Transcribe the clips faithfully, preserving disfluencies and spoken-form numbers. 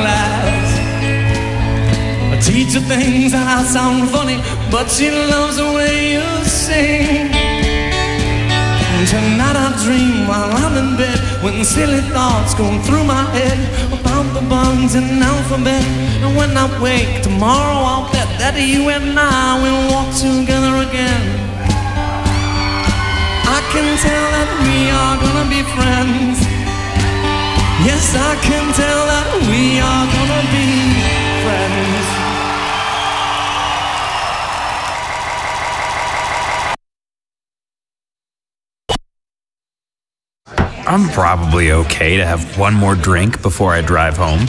class. A teacher thinks that I sound funny, but she loves the way you sing. Tonight I dream while I'm in bed, when silly thoughts go through my head about the bugs in alphabet. And when I wake tomorrow, I'll bet that you and I will walk together again. I can tell that we are gonna be friends. Yes, I can tell that we are gonna be friends. I'm probably okay to have one more drink before I drive home.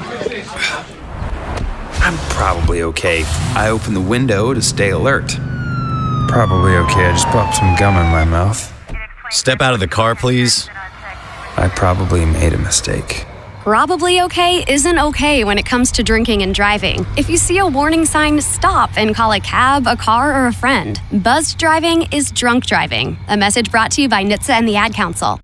I'm probably okay. I open the window to stay alert. Probably okay. I just popped some gum in my mouth. Step out of the car, please. I probably made a mistake. Probably okay isn't okay when it comes to drinking and driving. If you see a warning sign, stop and call a cab, a car, or a friend. Buzzed driving is drunk driving. A message brought to you by N H T S A and the Ad Council.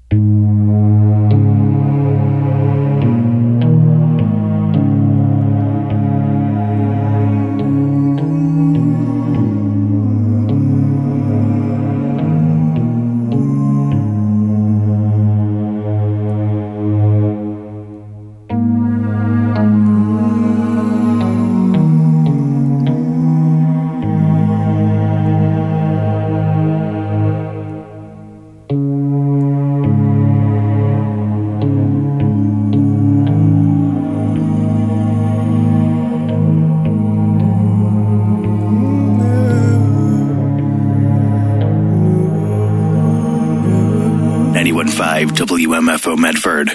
ninety-one point five W M F O Medford.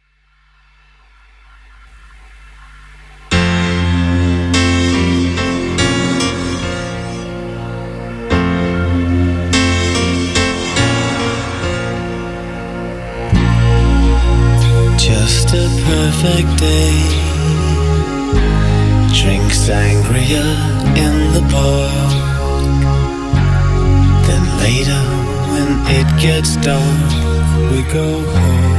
Just a perfect day. Drink sangria in the park. Then later, when it gets dark, we go home.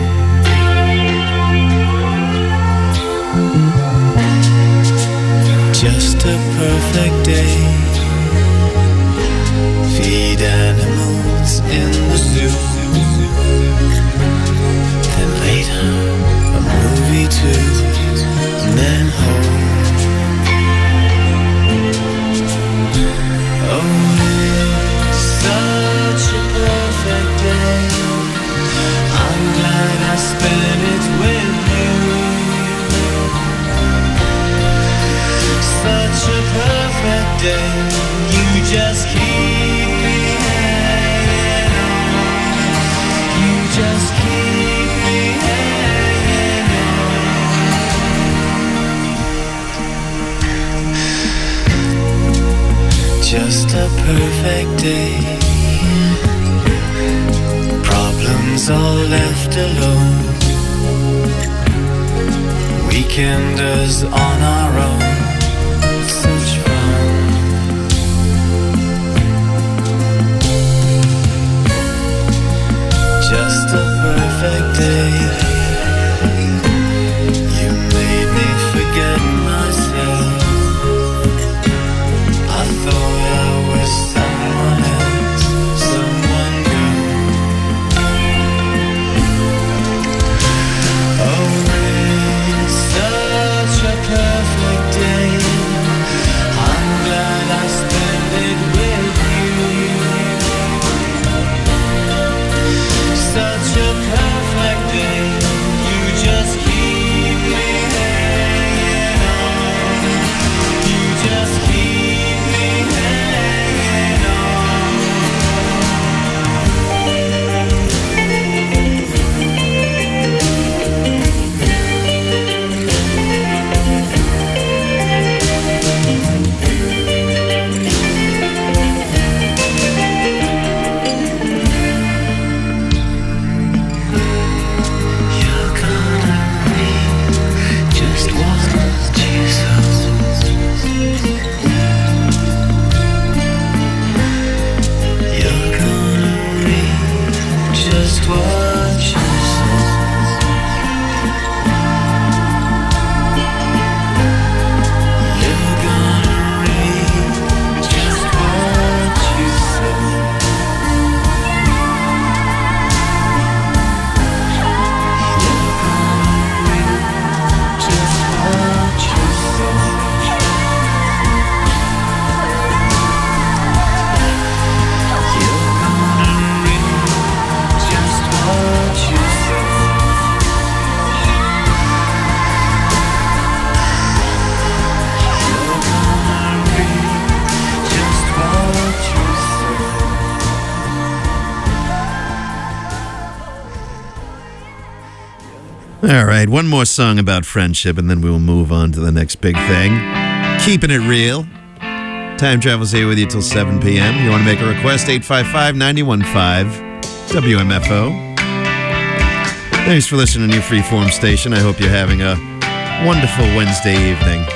Just a perfect day. Feed animals in the zoo. Then later, a movie too. And then home. Oh, it's such a perfect day. I'm glad I spent it with you. Such a perfect day. You just keep me hanging on. You just keep me hanging on. Just a perfect day. Problems all left alone. Weekenders on our own. Such fun. Just a perfect day. You made me forget myself. I thought I was someone else, someone new. Oh, it's such a perfect All right, one more song about friendship, and then we will move on to the next big thing. Keeping it real. Time Travel's here with you till seven p.m. You want to make a request, eight five five, nine one five, W M F O. Thanks for listening to your Freeform station. I hope you're having a wonderful Wednesday evening.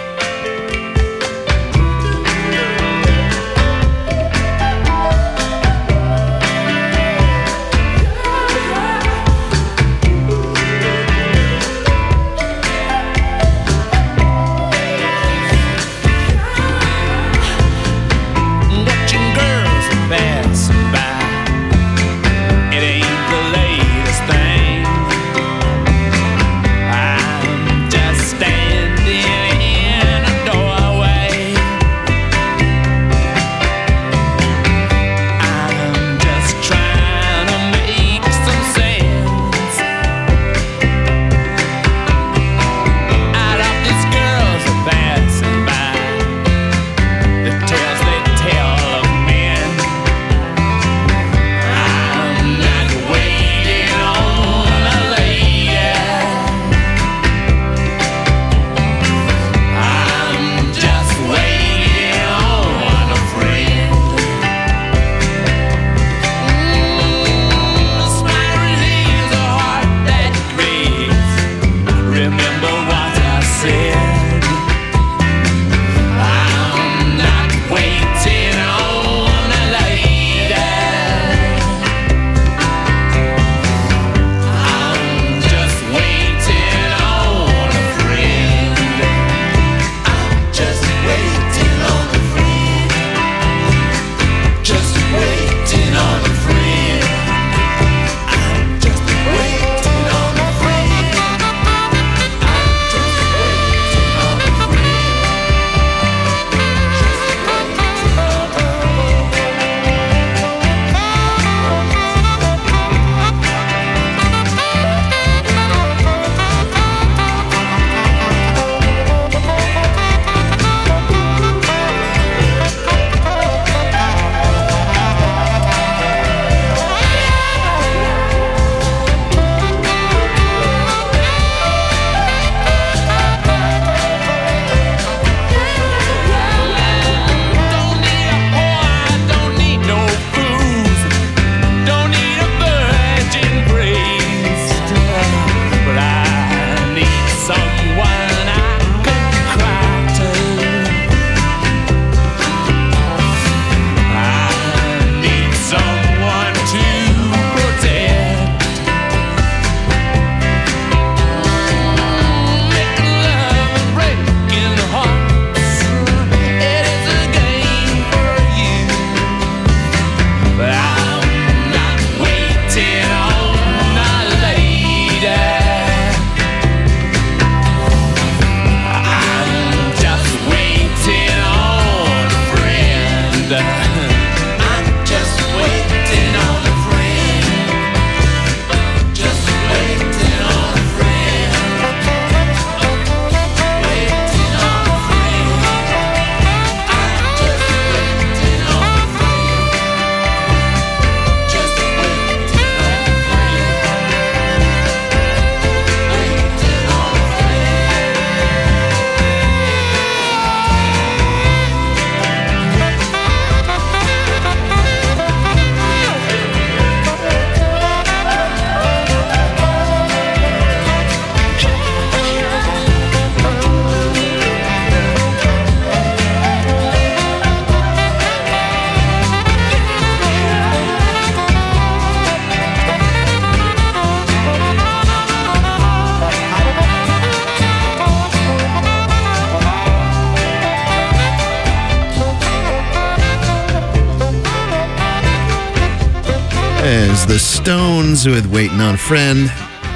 As the Stones with Waiting on a Friend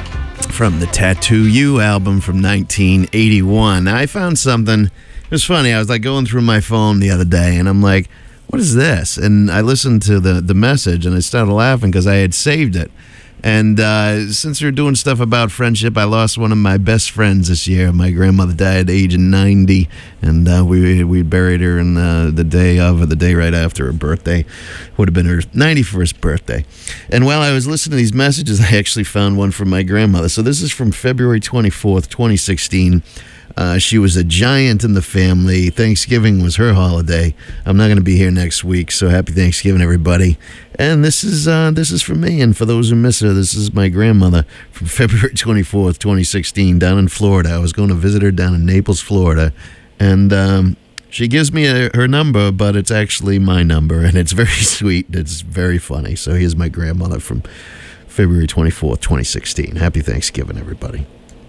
from the Tattoo You album from nineteen eighty-one. I found something, it was funny, I was like going through my phone the other day and I'm like, what is this? And I listened to the, the message and I started laughing because I had saved it. And uh, since we're doing stuff about friendship, I lost one of my best friends this year. My grandmother died at the age of ninety, and uh, we we buried her in uh, the day of, or the day right after her birthday. Would have been her ninety-first birthday. And while I was listening to these messages, I actually found one from my grandmother. So this is from February twenty-fourth, twenty sixteen. Uh, she was a giant in the family. Thanksgiving was her holiday. I'm not going to be here next week, so happy Thanksgiving, everybody. And this is uh, this is for me, and for those who miss her, this is my grandmother from February twenty-fourth, twenty sixteen, down in Florida. I was going to visit her down in Naples, Florida, and um, she gives me a, her number, but it's actually my number, and it's very sweet. It's very funny. So here's my grandmother from February twenty-fourth, twenty sixteen. Happy Thanksgiving, everybody.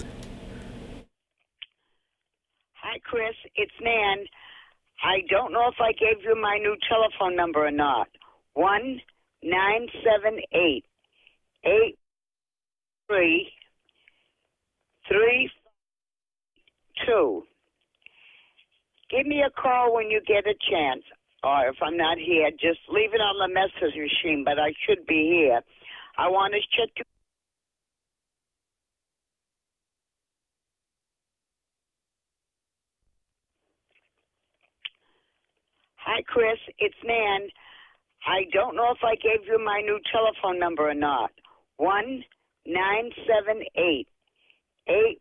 Hi, Chris. It's Nan. I don't know if I gave you my new telephone number or not. One nine seven eight eight three three two. Give me a call when you get a chance, or if I'm not here, just leave it on the message machine. But I should be here. I want to check you. Hi, Chris. It's Nan. I don't know if I gave you my new telephone number or not. One nine seven eight eight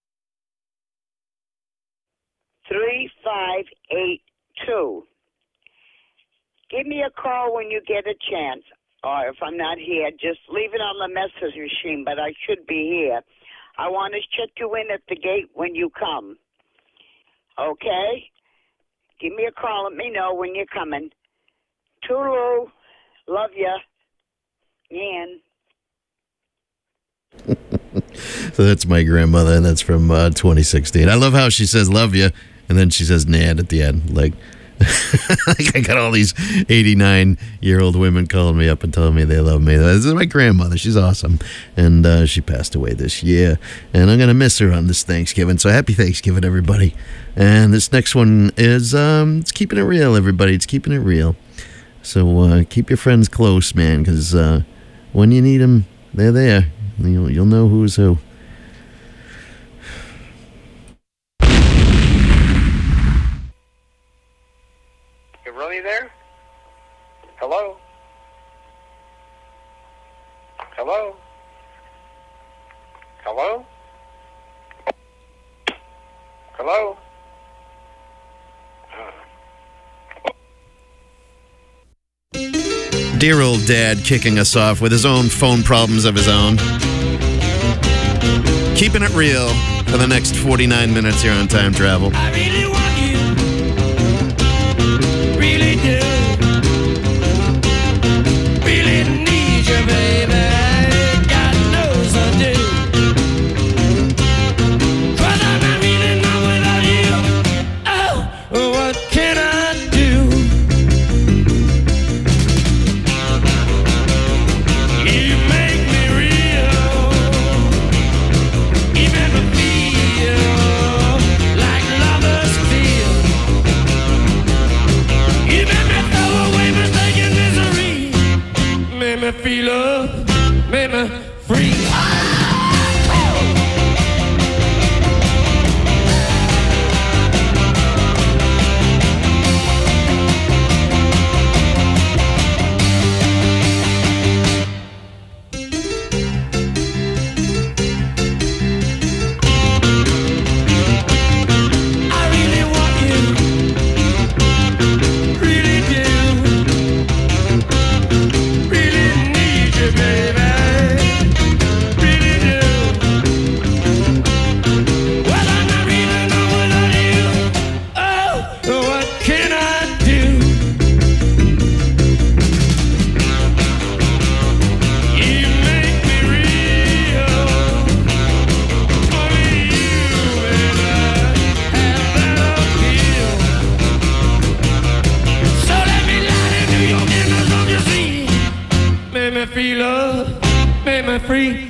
three five eight two. Give me a call when you get a chance, or if I'm not here, just leave it on the message machine. But I should be here. I want to check you in at the gate when you come. Okay? Give me a call. Let me know when you're coming. Toodaloo. Love ya. Nan. So that's my grandmother, and that's from uh, twenty sixteen. I love how she says love you, and then she says Nan at the end. Like, like I got all these eighty-nine-year-old women calling me up and telling me they love me. This is my grandmother. She's awesome. And uh, she passed away this year. And I'm going to miss her on this Thanksgiving. So happy Thanksgiving, everybody. And this next one is, um, it's keeping it real, everybody. It's keeping it real. So uh, keep your friends close, man, because uh, when you need them, they're there. You'll, you'll know who's who. You really there? Hello? Hello? Hello? Hello? Dear old dad kicking us off with his own phone problems of his own. Keeping it real for the next forty-nine minutes here on Time Travel. I really want you, really do, really need you, baby. God knows I do. 'Cause I'm not really in love without you. Oh, what can I do? You make me real. You make me feel like lovers feel. You make me throw away mistaken misery. Make me feel love, make me free. I really want you, really do, really need you, baby, really do. Well, I'm not really know without you. Oh, what can I do? You make me real. Only you, baby, have that appeal. So let me lie in New York and as long as you see, make me feel love, make me free.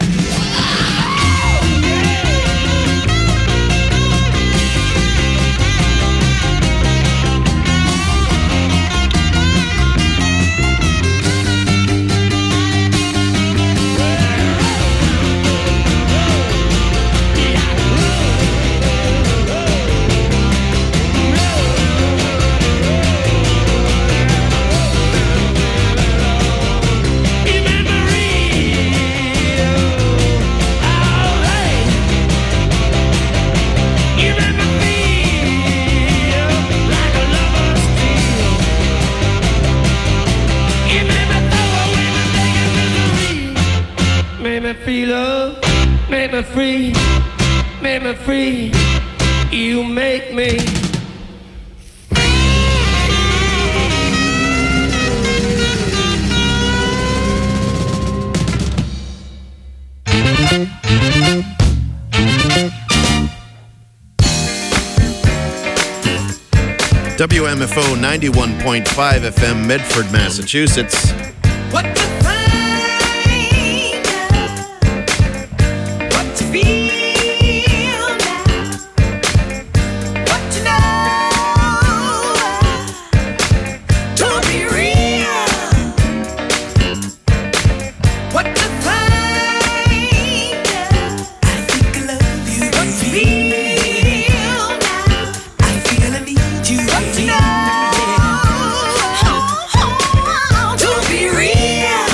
make me free, make me free. You make me. W M F O ninety-one point five F M, Medford, Massachusetts. What you find, what you feel now, what you know, don't be real. What you find, I think I love you. What you feel now, I feel I need you. What you know, don't be real.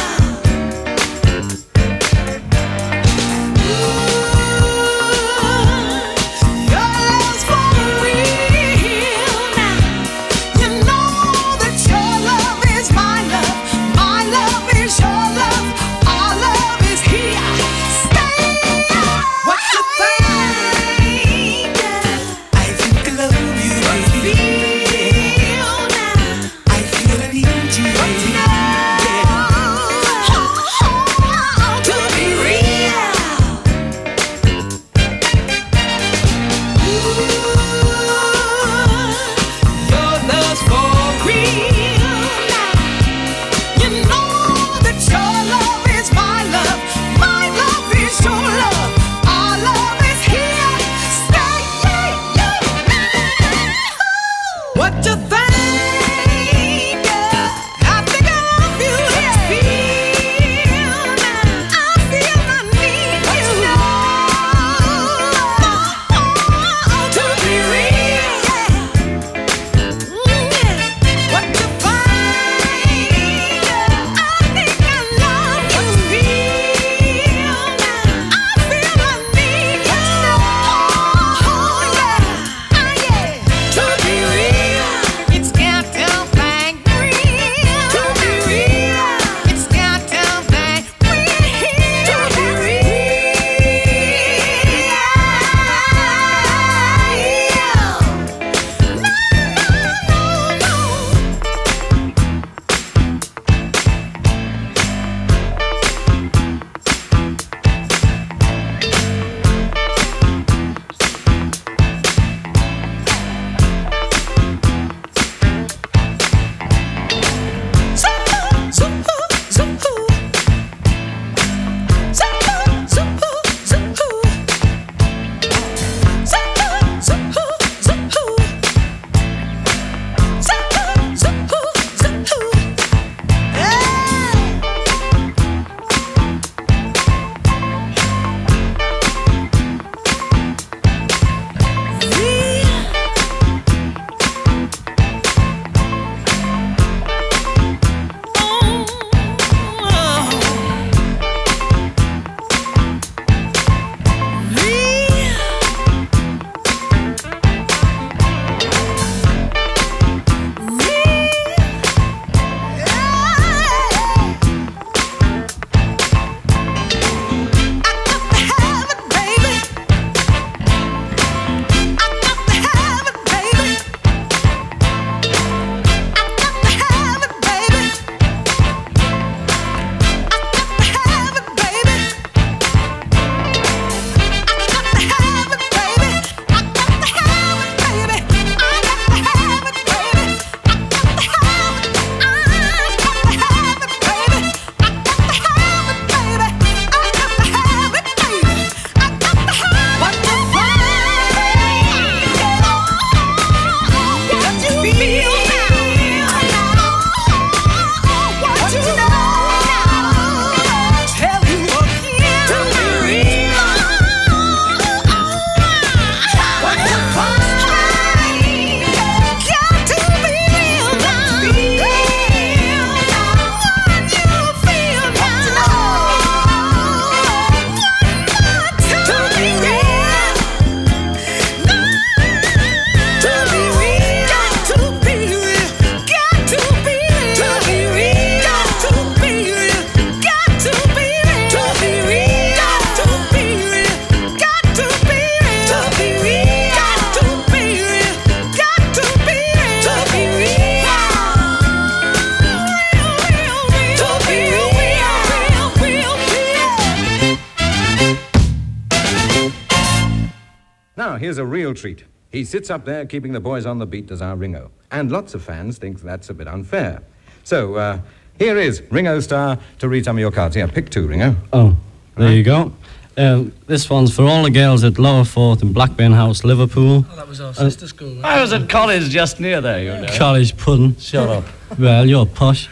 Now, here's a real treat. He sits up there keeping the boys on the beat as our Ringo. And lots of fans think that's a bit unfair. So, uh, here is Ringo Starr to read some of your cards. Here, pick two, Ringo. Oh, there you go. Um, this one's for all the girls at Lower Fourth and Blackburn House, Liverpool. Oh, that was our sister uh, school. Right? I was at college just near there, you know. College pudding. Shut up. Well, you're posh.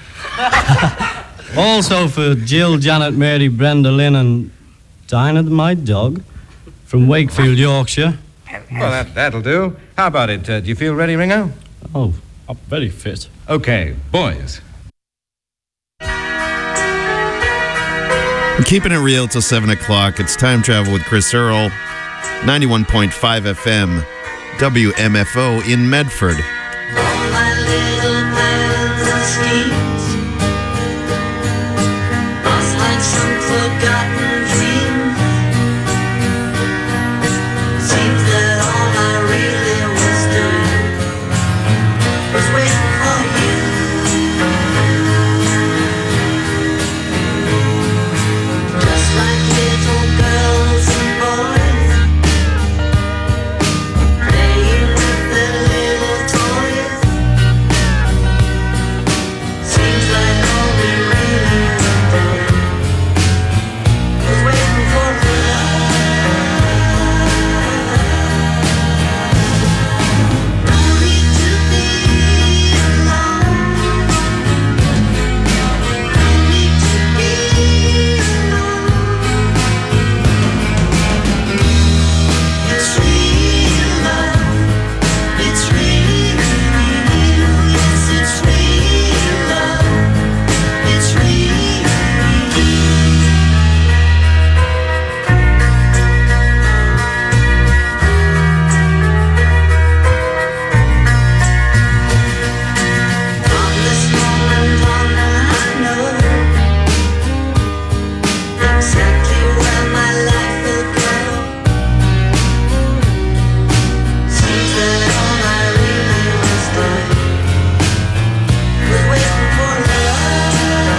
Also for Jill, Janet, Mary, Brenda, Lynn and Dinah, my dog, from Wakefield, Yorkshire. Well, that, that'll do. How about it? Uh, do you feel ready, Ringo? Oh, I'm very fit. Okay, boys. Keeping it real till seven o'clock. It's Time Travel with Chris Earl, ninety-one point five F M, W M F O in Medford. All my little plans and schemes lost like some forgotten dream. Seems that all I really was doing was waiting for you. Just like little girls and boys playing with their little toys. Seems like all we really were doing was waiting for love. No need to be alone. No need to be alone. It's real love. It's real. Yes, it's real love. It's real. From this moment on, I know exactly where my life will go. Seems that all I really was doing was waiting for love.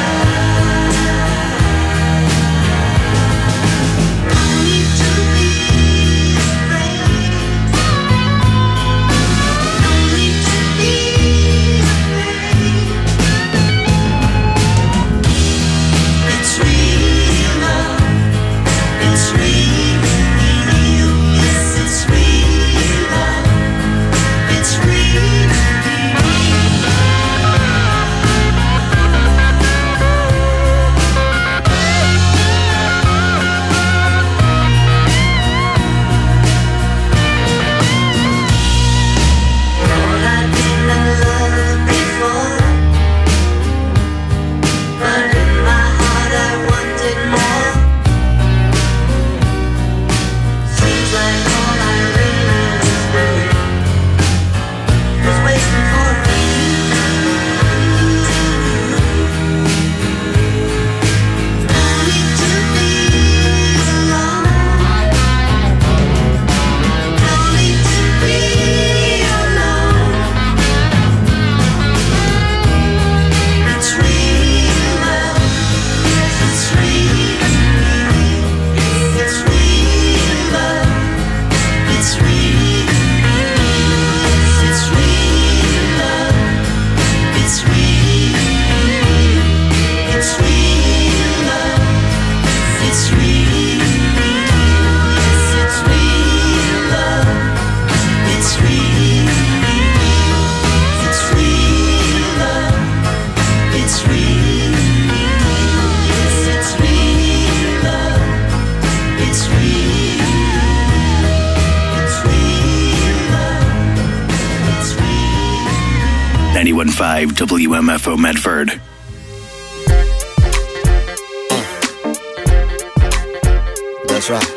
No need to be afraid. No need to be afraid. It's real love. It's real. Yes, it's real love. It's real. Thought I'd been in love before, but in my heart I wanted more. Seems like all I really was doing was waiting for you. No need to be alone. No need to be alone. It's real love. It's real. It's real love. It's real. It's real love. It's real. It's real love. It's real. It's real love. It's real. It's real love. It's real. Yes, it's real love. It's real. It's real love. It's real. ninety-one point five W M F O Medford. That's right.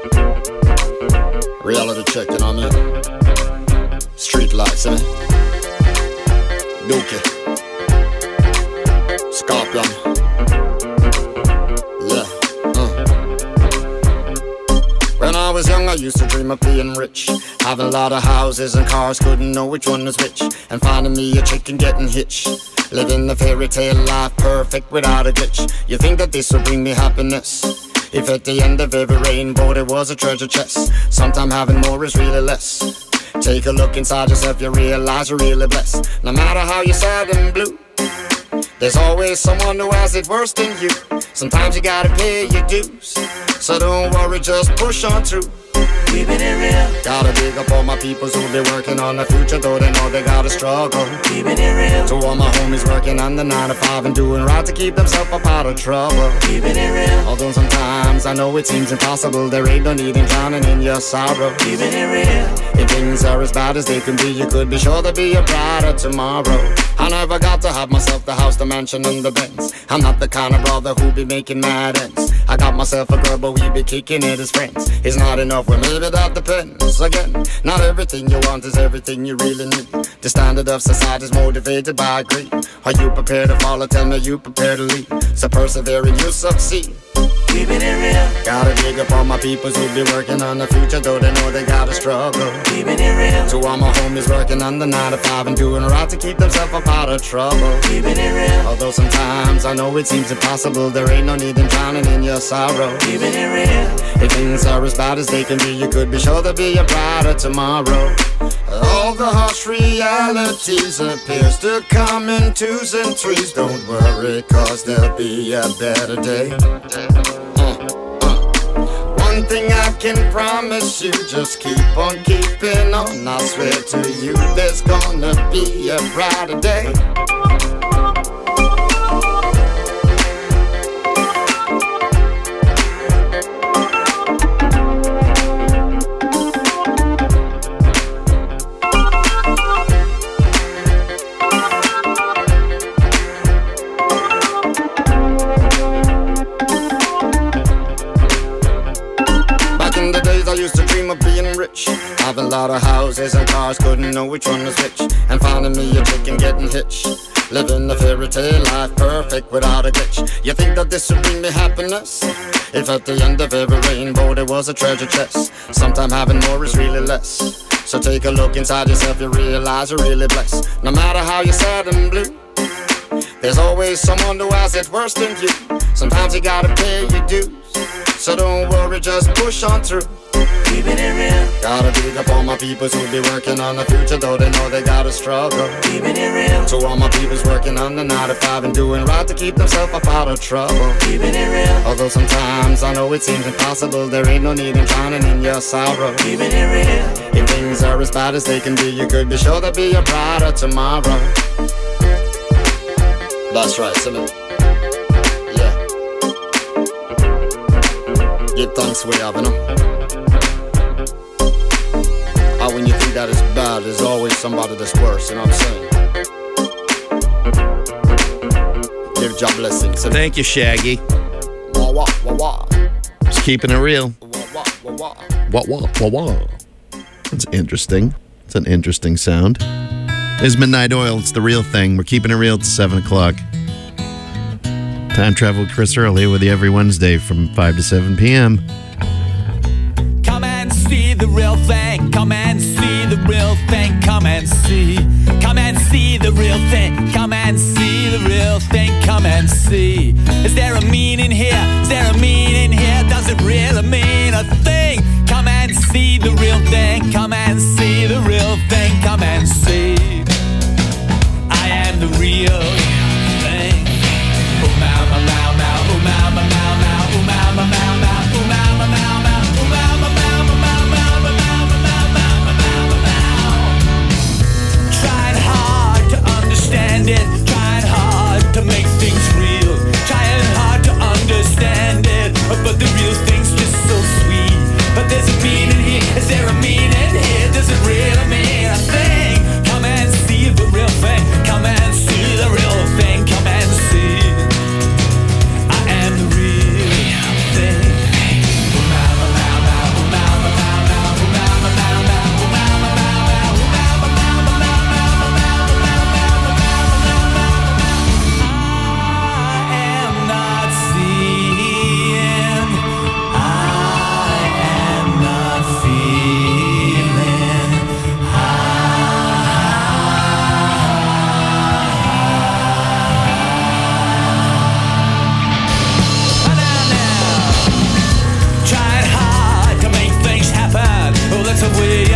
Reality check, you know what I mean? Street lights, innit? Dookie. Scorpion. Yeah. Uh. When I was young, I used to dream of being rich. Having a lot of houses and cars, couldn't know which one was which. And finding me a chick and getting hitched. Living the fairy tale life, perfect without a glitch. You think that this will bring me happiness? If at the end of every rainbow there was a treasure chest, sometime having more is really less. Take a look inside yourself, you realize you're really blessed. No matter how you're sad and blue, there's always someone who has it worse than you. Sometimes you gotta pay your dues, so don't worry, just push on through. Keeping it real. Gotta big up all my peoples who be working on the future, though they know they gotta struggle. Keeping it real. To all my homies working on the nine to five and doing right to keep themselves up out of trouble. Keeping it real. Although sometimes I know it seems impossible, there ain't no need in drowning in your sorrow. Keeping it real. If things are as bad as they can be, you could be sure there'll be a brighter tomorrow. I never got to have myself the house, the mansion, and the Benz. I'm not the kind of brother who be making mad ends. I got myself a girl, but we be kicking it as friends. It's not enough, well maybe that depends. Again, not everything you want is everything you really need. The standard of society is motivated by greed. Are you prepared to follow? Tell me, are you prepared to lead? So persevere and you succeed. Keeping it real. Gotta dig up all my peoples who be working on the future, though they know they gotta struggle. Keeping it real. To all my homies working on the nine to five and doing right to keep themselves up out of trouble. Keeping it real. Although sometimes I know it seems impossible, there ain't no need in drowning in your sorrow. Keeping it real. If things are as bad as they can be, you could be sure there'll be a brighter tomorrow. All the harsh realities appears to come in twos and threes. Don't worry, cause there'll be a better day. One thing I can promise you, just keep on keeping on. I swear to you, there's gonna be a brighter day. I used to dream of being rich, having a lot of houses and cars, couldn't know which one was which, and finding me a chick and getting hitched, living a fairy tale life, perfect without a glitch. You think that this would bring me happiness? If at the end of every rainbow there was a treasure chest, sometime having more is really less. So take a look inside yourself, you realize you're really blessed. No matter how you're sad and blue, there's always someone who has it worse than you. Sometimes you gotta pay your dues, so don't worry, just push on through. Keeping it real. Gotta dig up all my peoples who be working on the future, though they know they gotta struggle. Keeping it real. To all my peoples working on the nine to five and doing right to keep themselves up out of trouble. Keeping it real. Although sometimes I know it seems impossible, there ain't no need in drowning in your sorrow. Keeping it real. If things are as bad as they can be, you could be sure there'll be a brighter tomorrow. That's right, Simon. Yeah. Give thanks we have, you know. And when you think that is bad, there's always somebody that's worse, you know what I'm saying? Give job blessings. Thank you, Shaggy. Wah, wah, wah, wah. Just keeping it real. Wah, wah, wah, wah. Wah, wah, wah, wah. That's interesting. It's an interesting sound. It's Midnight Oil. It's the real thing. We're keeping it real till seven o'clock. Time Travel with Chris Earl here with you every Wednesday from five to seven p.m. Come and see the real thing. Come and see the real thing. Come and see. Come and see the real thing. Come and see the real thing. Come and see. Is there a meaning here? Is there a meaning here? Does it really mean a thing? Come and see the real thing. Come and see the real thing. Come and see. I am the real thing. Ooh, ma, ma, ma, ma, ooh, ma, ma, ma, ma, ooh, ma, ma, ma, ma, ooh, ma, ma, ma, ma, ooh, ma, ma, ma, ma, ma, ma, ma, ma, ma, ma, ma. Trying hard to understand it, trying hard to make things real, trying hard to understand it, but the real thing's just so sweet. But there's a meaning here, is there a meaning here? Does it really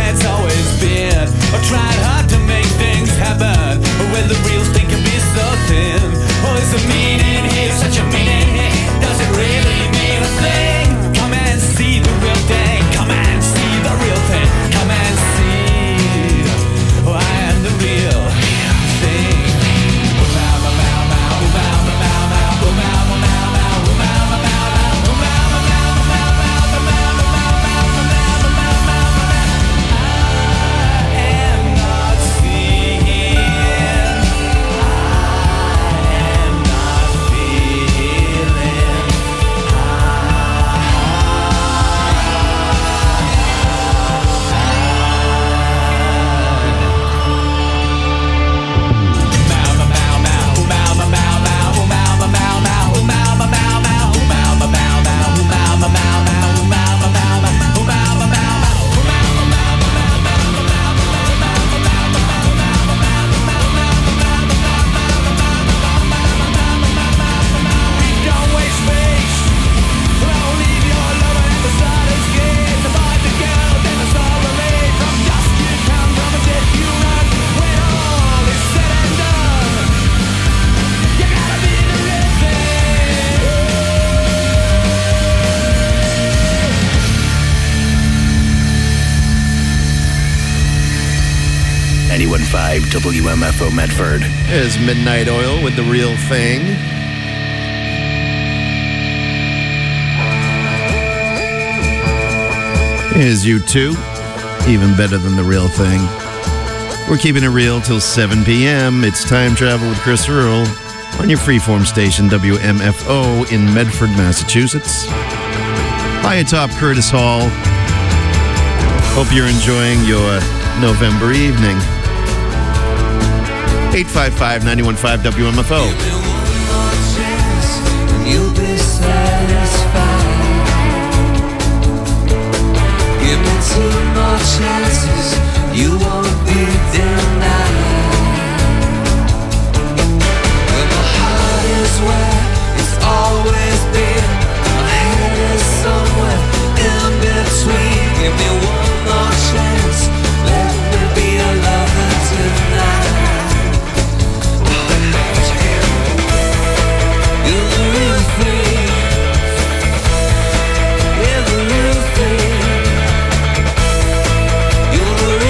way it's always been. I tried hard to make things happen, but when the real thing can be so thin. Oh, is the meaning here such a meaning here? Does it really mean a thing? Come and see the real thing. Come and see the real thing. Come and see. Oh, I am the real thing. ninety-one point five W M F O Medford. Is Midnight Oil with The Real Thing. Here's U two, even better than The Real Thing. We're keeping it real till seven p.m. It's Time Travel with Chris Earl on your freeform station W M F O in Medford, Massachusetts. High atop Curtis Hall. Hope you're enjoying your November evening. eight five five, nine one five, W M F O. You'll be satisfied. Give me two more chances, you won't be denied. When my heart is where it's always been, my head is somewhere in between. Give me one more chance, let me be a lover tonight. You're the real thing. You're the real thing. You're the real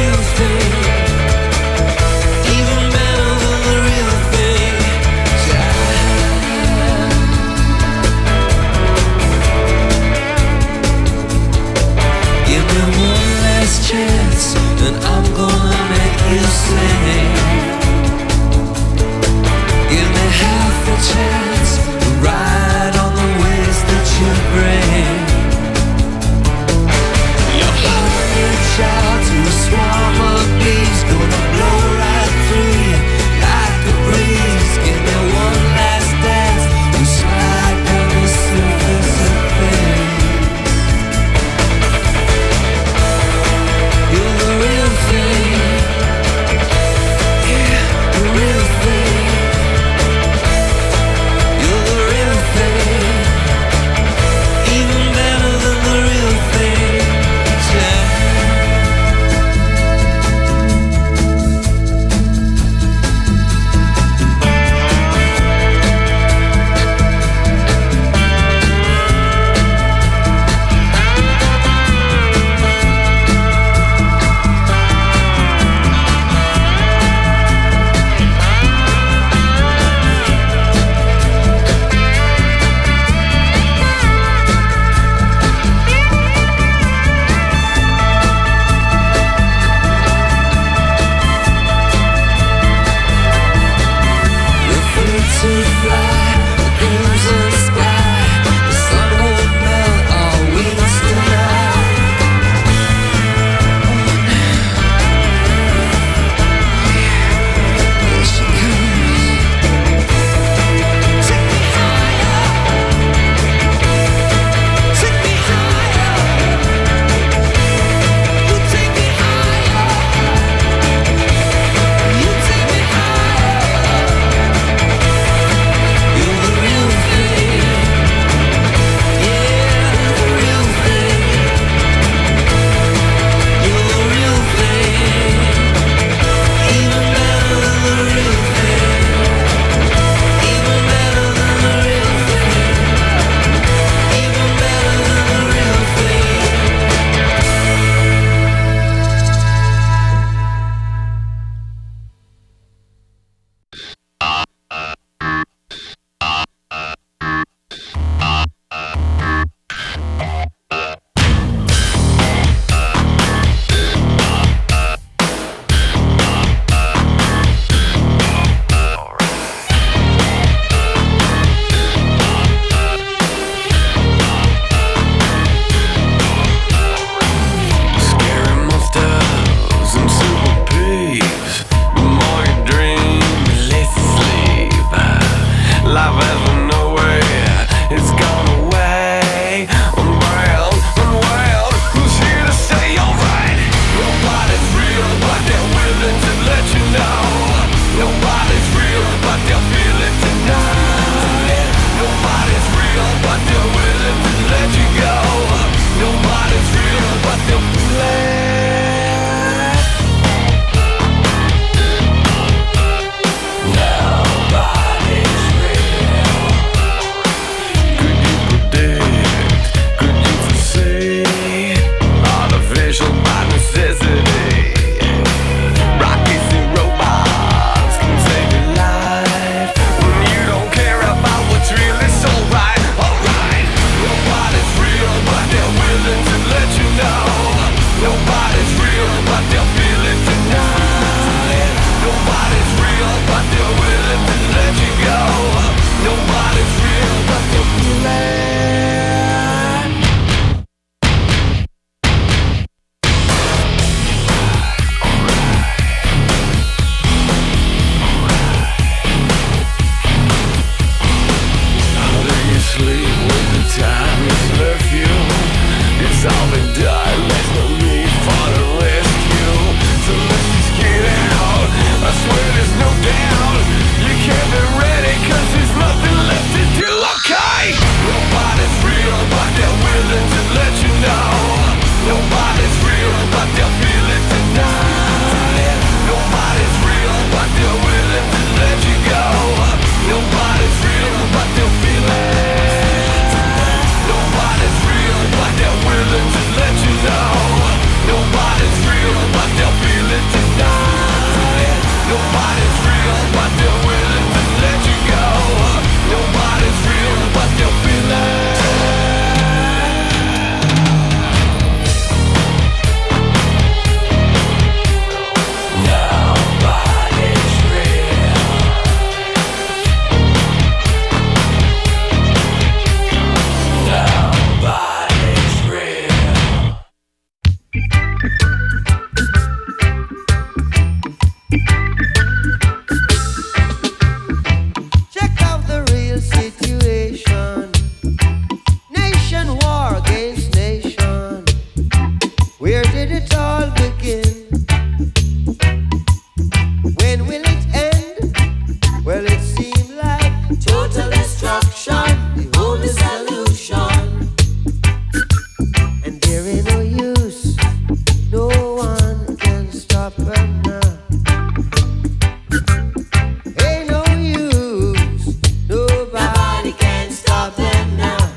Ain't no use, nobody can stop them now.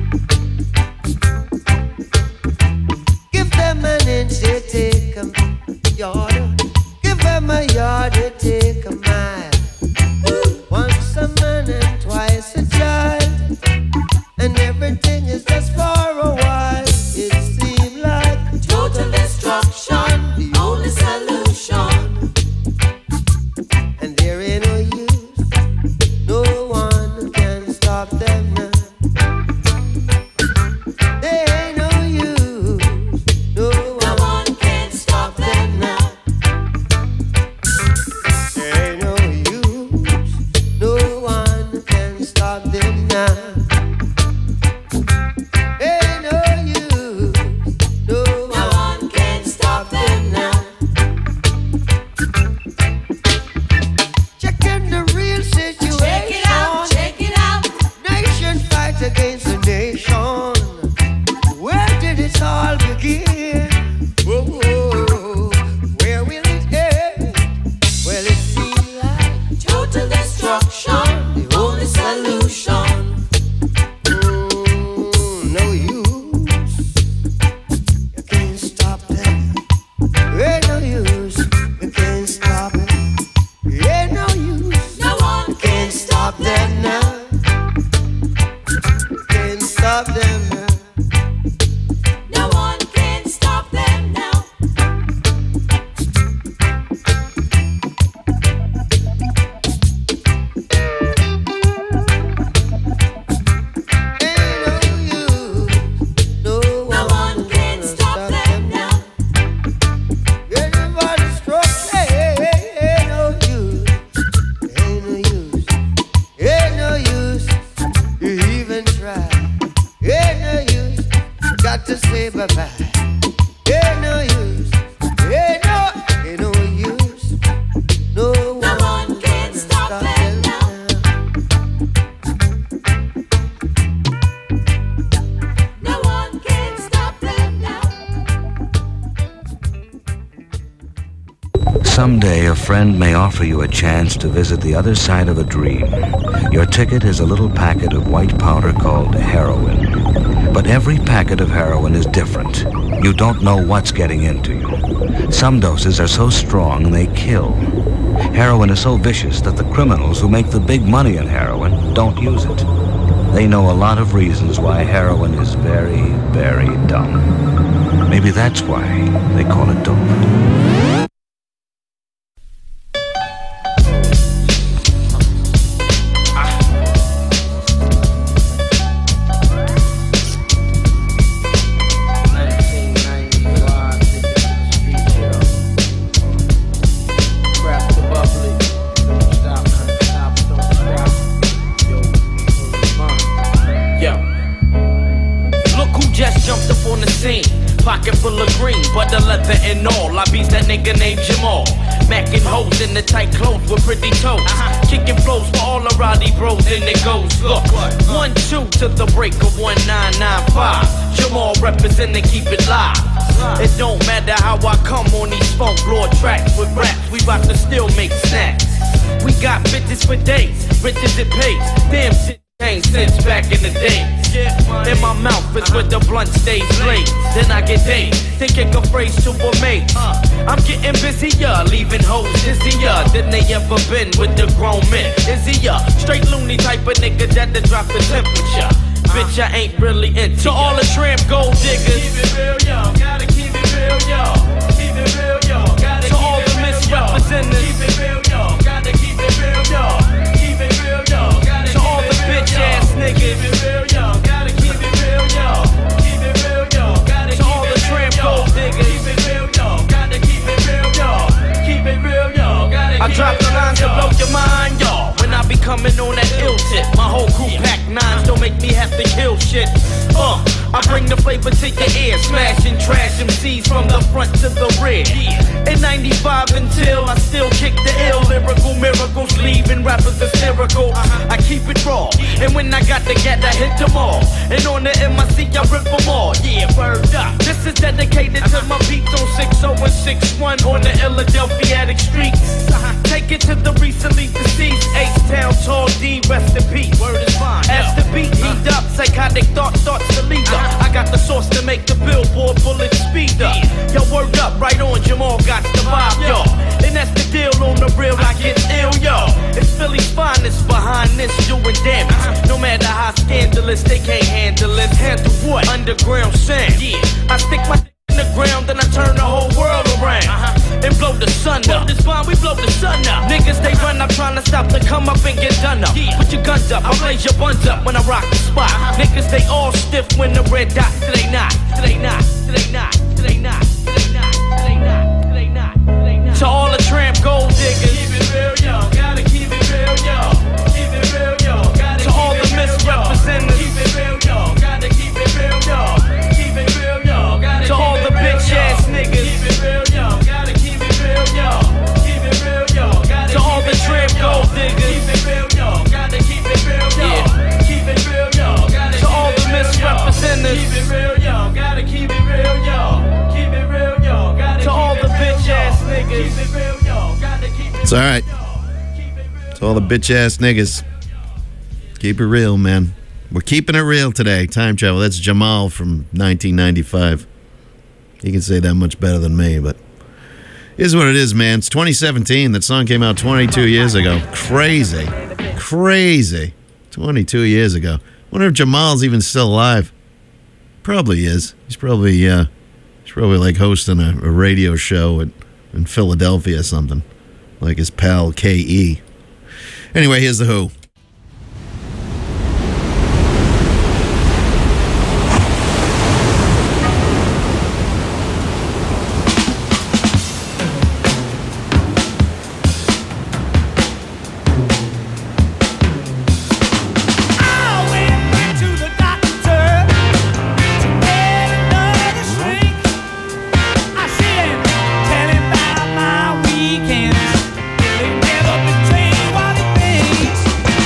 Give them an inch, they take a yard. Give them a yard, they take a mile. Once a man and twice a child, and everything is just for a while. It seems like total destruction, the only solution. And there ain't no use, no one can stop them now. There ain't no use, no one can stop them now. There ain't no use, no one can stop them now. Ain't no use, no one can stop them now. Checking the real situation. Check it out, check it out. Nation fights against the nation. Where did it all begin? Whoa, whoa, where will it end? Well, it seems like total destruction, the only solution. Mm, no use, you can't stop them. Ain't no use, you can't stop it. Ain't no use, no one can stop them now. Can't stop them now. No one can stop them now. No one can stop them now. Everybody struck, ain't no use, ain't no use, ain't no use. You even try, ain't no use. Got to say bye bye. Ain't no use, ain't no, ain't no use. No one can stop them now. No one can stop them now. Someday a friend may offer you a chance to visit the other side of a dream. Your ticket is a little packet of white powder called heroin. But every packet of heroin is different. You don't know what's getting into you. Some doses are so strong they kill. Heroin is so vicious that the criminals who make the big money in heroin don't use it. They know a lot of reasons why heroin is very, very dumb. Maybe that's why they call it dope. Pocket full of green, butter leather and all. I beats that nigga named Jamal. Macking hoes in the tight clothes with pretty toes. Uh-huh. Kicking flows for all the rowdy bros, and it goes. Look, one two to the break of one nine nine five. Jamal representing, keep it live. It don't matter how I come on these funk lord tracks with raps. We bout to still make snacks. We got bitches for days, rich as it pays. Damn shit ain't since back in the day. In my mouth is where the blunt stays late. Then I get dazed, thinking a phrase to a mate. I'm getting busier, leaving hoes dizzier than they ever been with the grown men. Izzier, straight loony type of nigga that'll drop the temperature. Bitch, I ain't really into to all the tramp gold diggers. Keep it real, yo. Gotta keep it real, yo. Keep it real, yo. Gotta to keep all it the misrepresentatives. Keep it real, yo. Gotta keep it real, yo. Keep it real, yo. Gotta to all the bitch ass niggas. Keep it real, yo. Gotta keep it real, yo. Keep it real, yo. Gotta to all the tramp gold diggers. Keep it real, yo. Gotta keep it real, yo. Keep it real, yo. Gotta I drop the lines to blow your mind, y'all. When I be coming on that ill tip, my whole crew pack nines don't make me have to kill shit. Uh, I bring the flavor to your ear, smashing trash M Cs from the front to the rear. In ninety-five until I still still kick the ill lyrical miracles, leaving rappers hysterical. I keep it raw, and when I got to get, I hit them all. And on the M I C, I rip them all. Yeah, word up. This is dedicated to my beats on six oh and six one on the Philadelphia streets. Take it to the recently deceased H-Town, Tall D, rest in peace. Word is fine. As the beat heat up, psychotic thought starts to lead up. I got the sauce to make the billboard bullet speed up. Yo, word up, right on, Jamal got the vibe, yo. And that's the deal on the real, I get ill, yo. It's Philly's finest behind this doing damage. No matter how scandalous, they can't handle it. Handle what? Underground sound. Yeah, I stick my in the ground, then I turn the whole world around. Uh-huh. And blow the sun up. Blow this bomb, we blow the sun up. Niggas, they run up trying to stop the come up and get done up. Yeah. Put your guns up, I blaze your buns up when I rock the spot. Uh-huh. Niggas, they all stiff when the red dot. Do they not? Do they not? Do they not? Do they not? Do they not? Do they not? Do they not? Do they not? To all the tramp gold diggers, keep it real, yo. Gotta keep it real, yo. Keep it real, yo. Gotta to all the misrepresentatives, keep it real, yo. Gotta keep it real, yo. Keep it real, yo. Gotta to all the bitch ass niggas, keep it real, yo. Gotta keep it real, yo. Keep it real, yo. Gotta to all the tramp gold diggers, keep it real, yo. Gotta keep it real, yo. Keep it real, yo. Gotta to all the misrepresentatives, keep it real, yo. Gotta keep it real, yo. Keep it real, yo. Gotta to all the bitch ass niggas, keep it real, yo. Gotta keep it. It's all right. It's all the bitch ass niggas. Keep it real, man. We're keeping it real today. Time travel. That's Jamal from nineteen ninety-five. He can say that much better than me, but here's what it is, man. It's twenty seventeen. That song came out twenty-two years ago. Crazy. Crazy. twenty-two years ago. Wonder if Jamal's even still alive. Probably is. He's probably uh, he's probably like hosting a, a radio show at, in Philadelphia or something, like his pal K E. Anyway, here's the Who. Weekends, really never between what it means.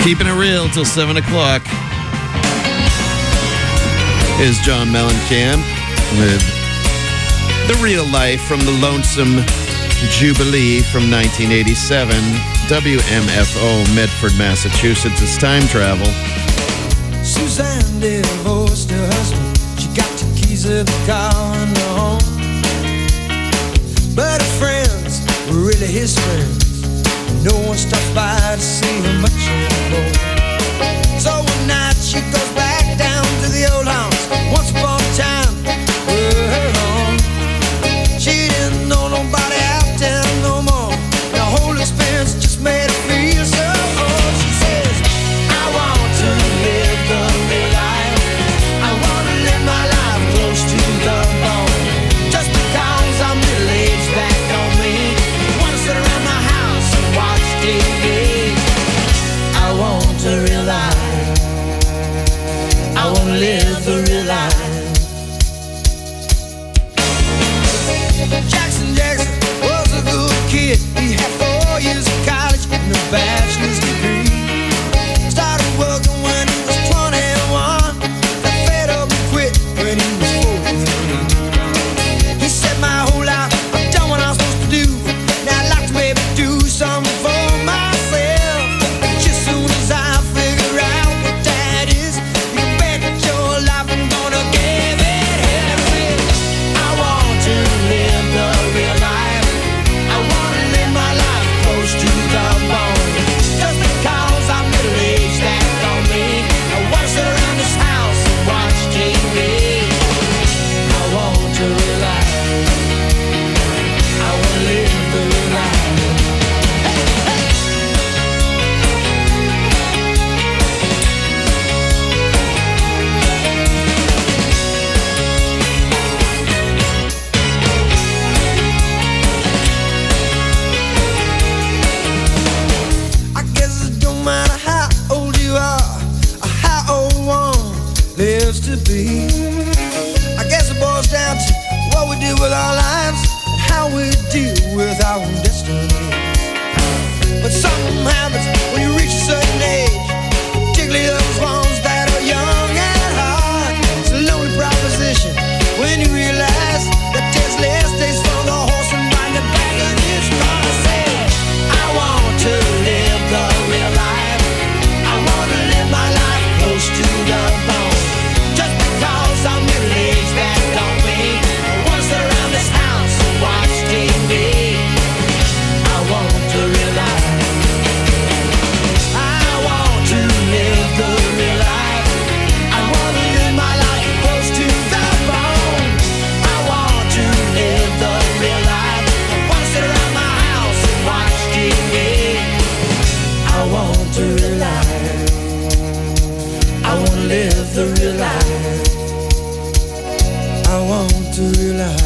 Keeping it real till seven o'clock. Is John Mellencamp with The Real Life from the Lonesome Jubilee from nineteen eighty-seven. W M F O, Medford, Massachusetts. It's time travel. Suzanne divorced her husband. She got the keys of the car and the home. But her friends were really his friends. No one stops by to see her much anymore. So one night she goes back down to the old house. Once upon a time, with her home. She didn't know nobody out there no more. The whole experience just made her feel so old. She says, I want to live the real life. I want to live my life close to the bone. Just because I'm middle-aged, that don't mean I want to sit around my house and watch T V. I want a real life. I want to live the real life. Jackson Jackson was a good kid. He had four years of college and a bachelor's degree. Started working when he was twenty-one. Got fed up and quit when he was forty-three. He said, my whole life I've done what I'm supposed to do. Now I'd like to maybe do something for myself. Just soon as I figure out what that is, you can bet your life I'm gonna give it hell. I want to live the real life. I want to live my life close to the bone. Just because I'm middle-aged, that don't mean I want to sit around this house and watch T V. I want to real life. I want to live the real life. I guess it don't matter how old you are or how old one lives to be. I guess it boils down to what we do with our lives and how we deal with our own destiny. But something happens when you reach a certain age, particularly those ones that are young at heart. It's a lonely proposition when you realize that there's less days for the horse and riding back in his car. I say, I want to live the real life. I want to live my life close to the bone. Just because I'm middle-aged, that don't mean I want to sit around this house and watch T V. I want to real life. I want to live the real life. I want to live my life close to the bone. I want to live the real life. I want to sit around my house and watch T V. I want to real life. I want to live the real life. I want to real life.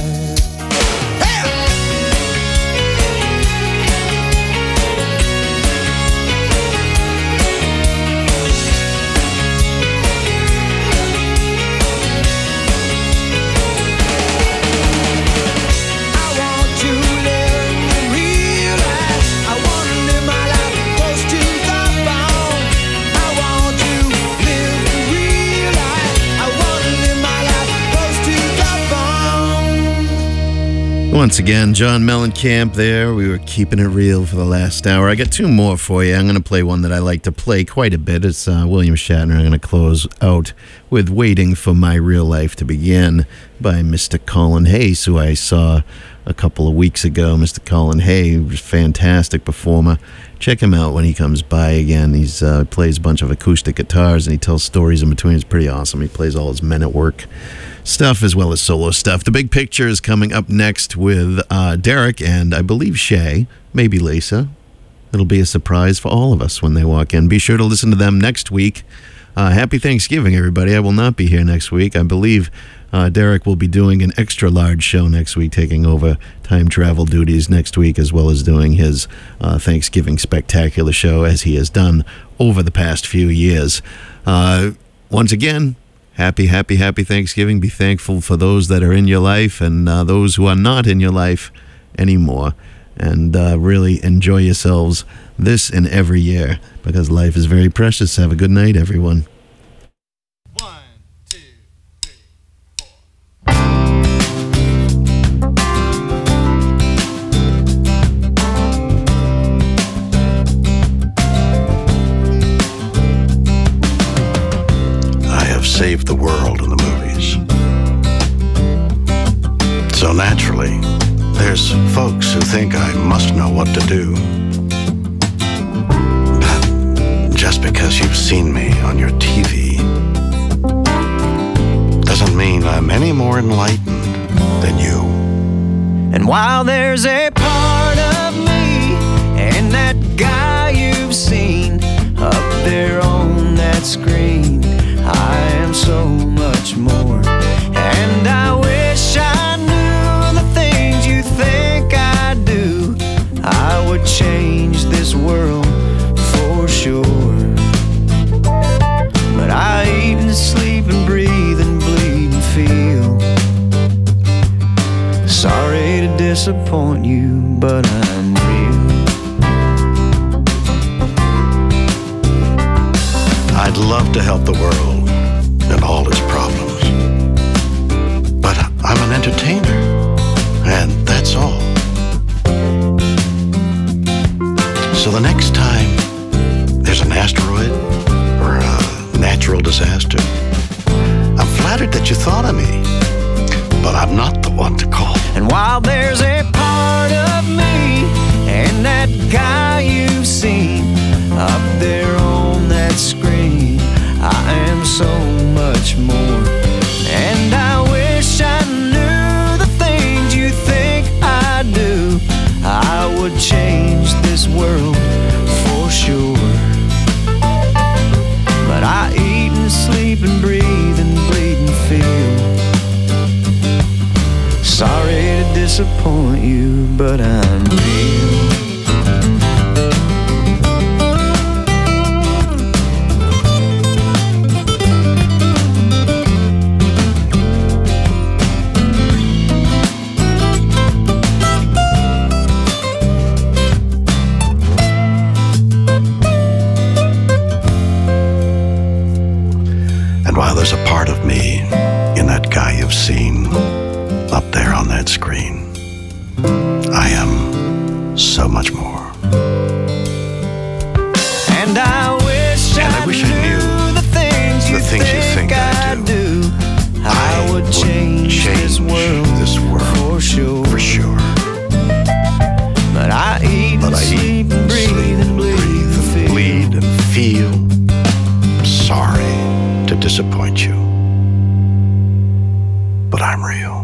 Once again, John Mellencamp there. We were keeping it real for the last hour. I got two more for you. I'm going to play one that I like to play quite a bit. It's uh, William Shatner. I'm going to close out with Waiting for My Real Life to Begin by Mister Colin Hayes, who I saw a couple of weeks ago. Mister Colin Hayes was a fantastic performer. Check him out when he comes by again. He's uh, plays a bunch of acoustic guitars and he tells stories in between. It's pretty awesome. He plays all his Men at Work stuff as well as solo stuff. The Big Picture is coming up next with uh, Derek and I believe Shay, maybe Lisa. It'll be a surprise for all of us when they walk in. Be sure to listen to them next week. Uh, happy Thanksgiving, everybody. I will not be here next week. I believe uh, Derek will be doing an extra large show next week, taking over time travel duties next week, as well as doing his uh, Thanksgiving spectacular show, as he has done over the past few years. Uh, once again, happy, happy, happy Thanksgiving. Be thankful for those that are in your life and uh, those who are not in your life anymore. And uh, really enjoy yourselves this and every year, because life is very precious. Have a good night, everyone. Saved the world in the movies. So naturally, there's folks who think I must know what to do. But just because you've seen me on your T V doesn't mean I'm any more enlightened than you. And while there's a part of me and that guy you've seen up there on that screen, I am so much more. And I wish I knew the things you think I do. I would change this world for sure. But I eat and sleep and breathe and bleed and feel. Sorry to disappoint you, but I'm real. I'd love to help the world and all its problems, but I'm an entertainer, and that's all. So the next time there's an asteroid or a natural disaster, I'm flattered that you thought of me, but I'm not the one to call. And while there's a part of me and that guy you've seen up there on that screen, I am so much more. And I wish I knew the things you think I do. I would change this world for sure. But I eat and sleep and breathe and bleed and feel. Sorry to disappoint you, but I'm real. While there's a part of me in that guy you've seen up there on that screen, I am so much more. And I wish, and I, I, wish knew I knew the things, you, the things think you think I do. do. I, I would change, change this world, this world for sure. For sure. But I eat but and I sleep eat and breathe sleep and bleed breathe and feel. bleed and feel. Sorry to disappoint you, but I'm real.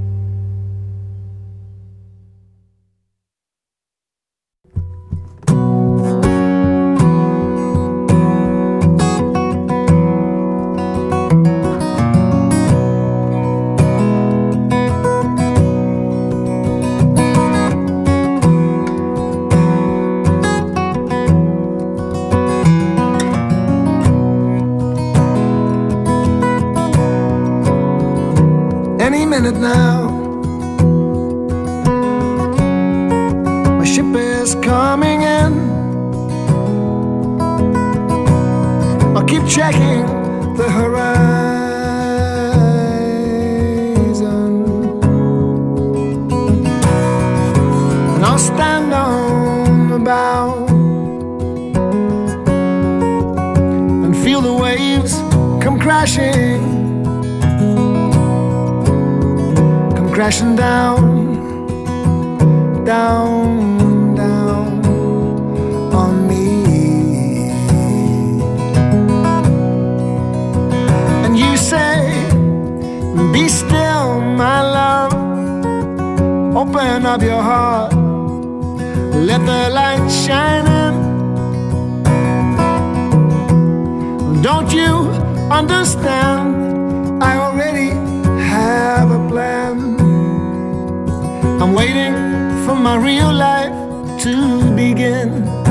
Any minute now, my ship is coming in. I'll keep checking the horizon, and I'll stand on the bow and feel the waves come crashing. Crashing down, down, down on me. And you say, be still, my love. Open up your heart, let the light shine in. Don't you understand? I already have a plan. I'm waiting for my real life to begin.